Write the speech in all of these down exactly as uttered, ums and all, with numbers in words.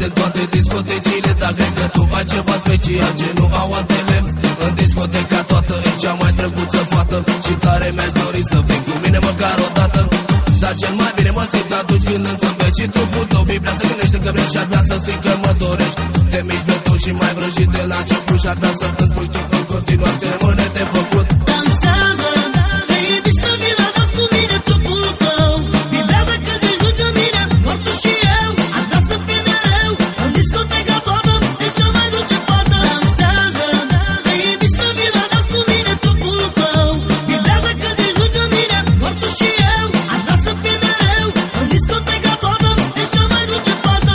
de toate discotecile, dar cred că tu ai ceva special ce nu au altele. În discoteca toată e cea mai drăguță fată și tare mi-aș dori să vii cu mine măcar o dată. Dar cel mai bine mă simt atunci când îmi zâmbești și trupul tău vibrează, gândește că vrei și ar vrea să simt că mă dorești. Te miști pe tu și mai vrăjit de la început și ar vrea să îmi spui tu în continuare ce rămâne de făcut. Dansează, te invit să vii la dans cu mine, trupul tău vibrează când ești lângă mine, doar tu și eu. Aș vrea să fii mereu în discoteca toată, ești cea mai dulce fată. Dansează, te invit să vii la dans cu mine, trupul tău vibrează când ești lângă mine, doar tu și eu. Aș vrea să fii mereu în discoteca toată, ești cea mai dulce fată.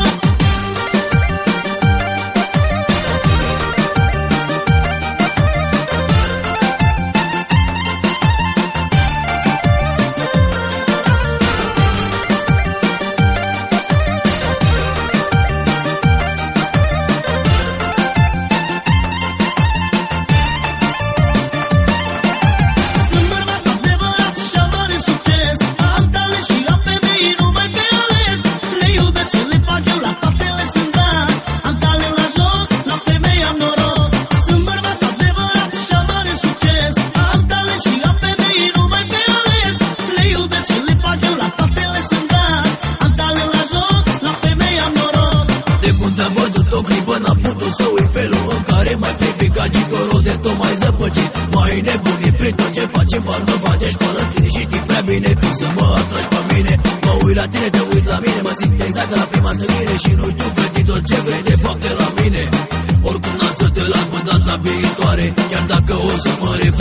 Sunt bărbat adevărat și am mare succes, am talent și am femei numai pe ales. Le iubesc și le fac eu, la toate le sunt dat. Am talent la joc, la femei am noroc. Sunt bărbat adevărat și am mare succes, am talent și am femei numai pe ales. Le iubesc și le fac eu, la toate le sunt dat. Am talent la joc, la femei am noroc. De când te-am văzut o clipă n-am putut să uit felul în care m-ai privicat și corul de tot mai zăpăcit. M-ai nebunit prin tot ce facem, bani mă bage școală tine și știi prea bine tu să mă atragi pe mine. Mă uit la tine, te uit la mine, mă simt exact ca la prima întâlnire și nu știu gândi tot ce vrei de fapt de la mine. Oricum n-am să te las până data viitoare, chiar dacă o să mă refac